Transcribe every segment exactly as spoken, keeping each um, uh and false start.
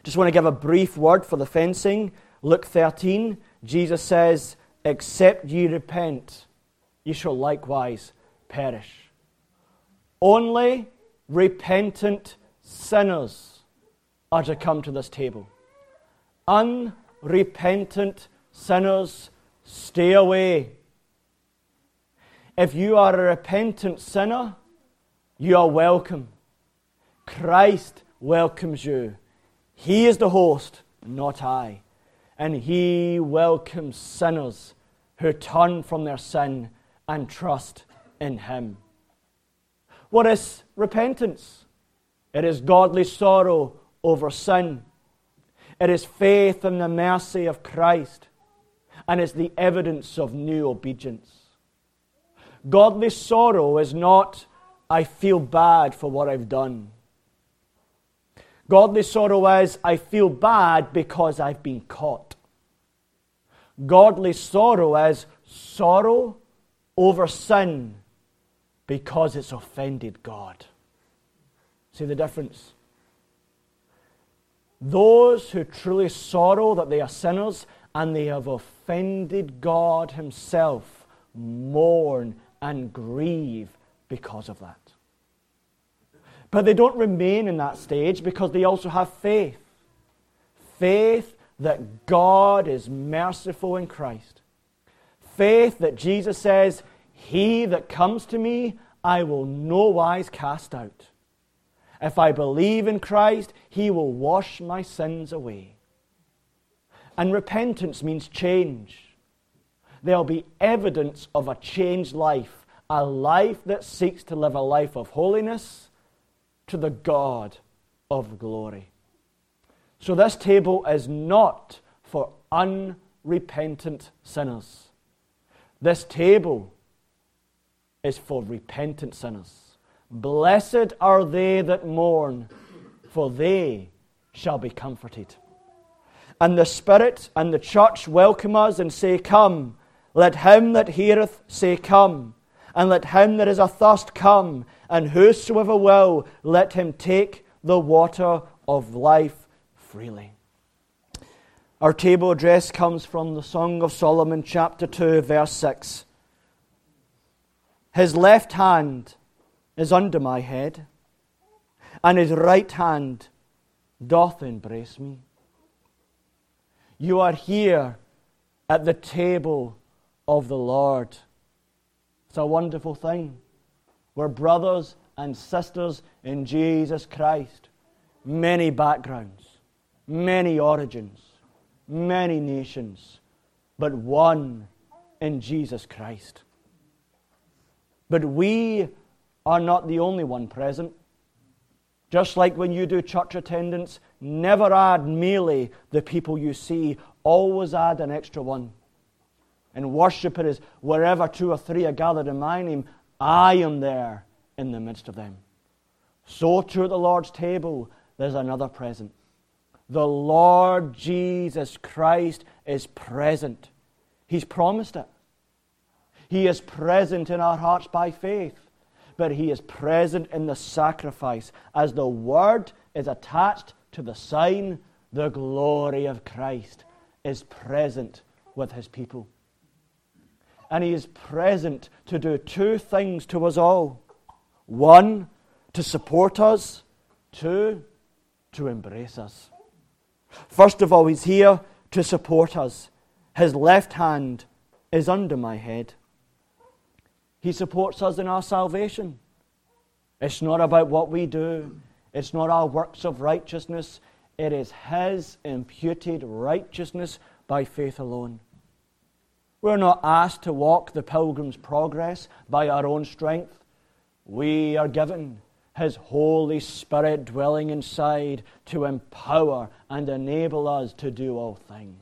Just want to give a brief word for the fencing. Luke thirteen, Jesus says, "Except ye repent, ye shall likewise perish." Only repentant sinners are to come to this table. Unrepentant sinners, stay away. If you are a repentant sinner, you are welcome. Christ welcomes you. He is the host, not I. And He welcomes sinners who turn from their sin and trust in Him. What is repentance? It is godly sorrow over sin. It is faith in the mercy of Christ. And it's the evidence of new obedience. Godly sorrow is not, I feel bad for what I've done. Godly sorrow is, I feel bad because I've been caught. Godly sorrow is sorrow over sin because it's offended God. See the difference? Those who truly sorrow that they are sinners and they have offended God Himself mourn and grieve because of that. But they don't remain in that stage because they also have faith. Faith that God is merciful in Christ. Faith that Jesus says, "He that comes to me, I will no wise cast out." If I believe in Christ, He will wash my sins away. And repentance means change. There'll be evidence of a changed life, a life that seeks to live a life of holiness to the God of glory. So this table is not for unrepentant sinners. This table is for repentant sinners. Blessed are they that mourn, for they shall be comforted. And the Spirit and the church welcome us and say, "Come, let him that heareth say, Come, and let him that is athirst come, and whosoever will, let him take the water of life freely." Our table address comes from the Song of Solomon, chapter two, verse six. "His left hand is under my head, and His right hand doth embrace me." You are here at the table of the Lord. It's a wonderful thing. We're brothers and sisters in Jesus Christ. Many backgrounds, many origins, many nations, but one in Jesus Christ. But we are not the only one present. Just like when you do church attendance, never add merely the people you see, always add an extra one. And worship it is wherever two or three are gathered in my name, I am there in the midst of them. So too at the Lord's table, there's another present. The Lord Jesus Christ is present. He's promised it. He is present in our hearts by faith. But He is present in the sacrifice. As the Word is attached to the sign, the glory of Christ is present with His people. And He is present to do two things to us all. One, to support us. Two, to embrace us. First of all, He's here to support us. His left hand is under my head. He supports us in our salvation. It's not about what we do. It's not our works of righteousness. It is His imputed righteousness by faith alone. We're not asked to walk the Pilgrim's Progress by our own strength. We are given His Holy Spirit dwelling inside to empower and enable us to do all things.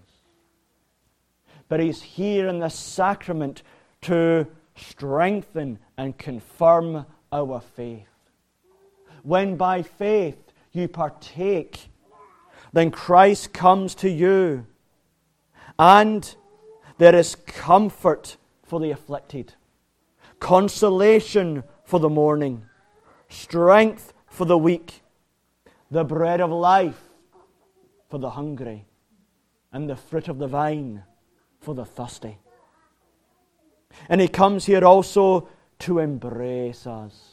But He's here in the sacrament to strengthen and confirm our faith. When by faith you partake, then Christ comes to you, and there is comfort for the afflicted, consolation for the mourning, strength for the weak, the bread of life for the hungry, and the fruit of the vine for the thirsty. And he comes here also to embrace us.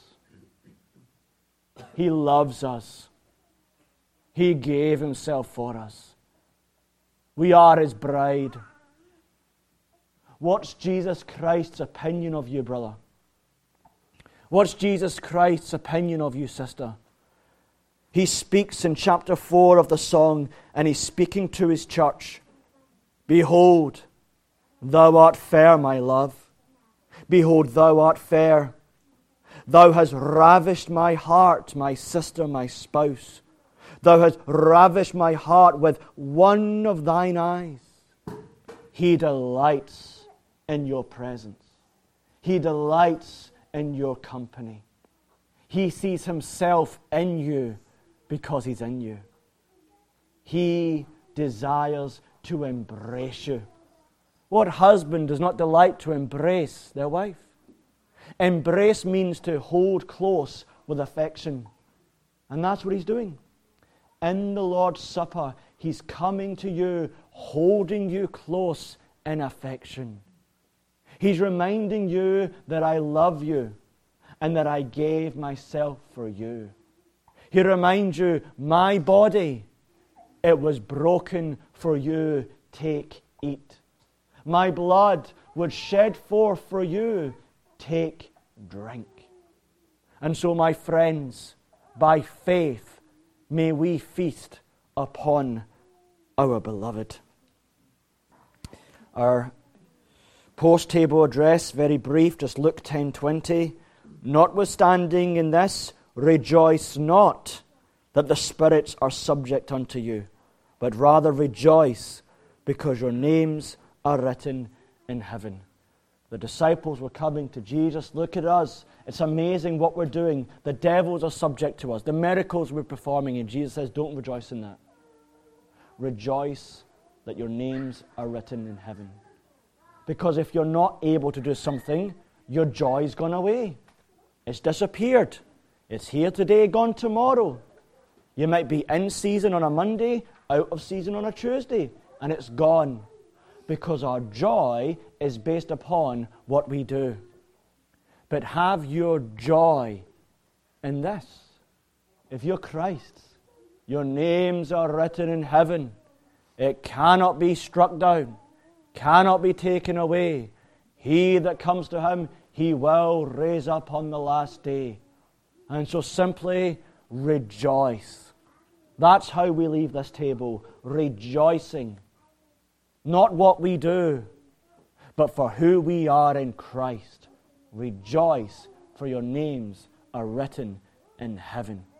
He loves us. He gave himself for us. We are his bride. What's Jesus Christ's opinion of you, brother? What's Jesus Christ's opinion of you, sister? He speaks in chapter four of the song, and he's speaking to his church. Behold, thou art fair, my love. Behold, thou art fair. Thou hast ravished my heart, my sister, my spouse. Thou hast ravished my heart with one of thine eyes. He delights in your presence. He delights in your company. He sees himself in you because he's in you. He desires to embrace you. What husband does not delight to embrace their wife? Embrace means to hold close with affection. And that's what he's doing. In the Lord's Supper, he's coming to you, holding you close in affection. He's reminding you that I love you and that I gave myself for you. He reminds you, my body, it was broken for you. Take, eat. My blood was shed forth for you. Take, drink. And so, my friends, by faith, may we feast upon our beloved. Our post-table address, very brief, just Luke ten twenty. Notwithstanding in this, rejoice not that the spirits are subject unto you, but rather rejoice because your names are written in heaven. The disciples were coming to Jesus. Look at us. It's amazing what we're doing. The devils are subject to us. The miracles we're performing. And Jesus says, don't rejoice in that. Rejoice that your names are written in heaven. Because if you're not able to do something, your joy's gone away. It's disappeared. It's here today, gone tomorrow. You might be in season on a Monday, out of season on a Tuesday, and it's gone. Because our joy is based upon what we do. But have your joy in this. If you're Christ's, your names are written in heaven. It cannot be struck down, cannot be taken away. He that comes to him, he will raise up on the last day. And so simply rejoice. That's how we leave this table, rejoicing. Not what we do, but for who we are in Christ. Rejoice, for your names are written in heaven.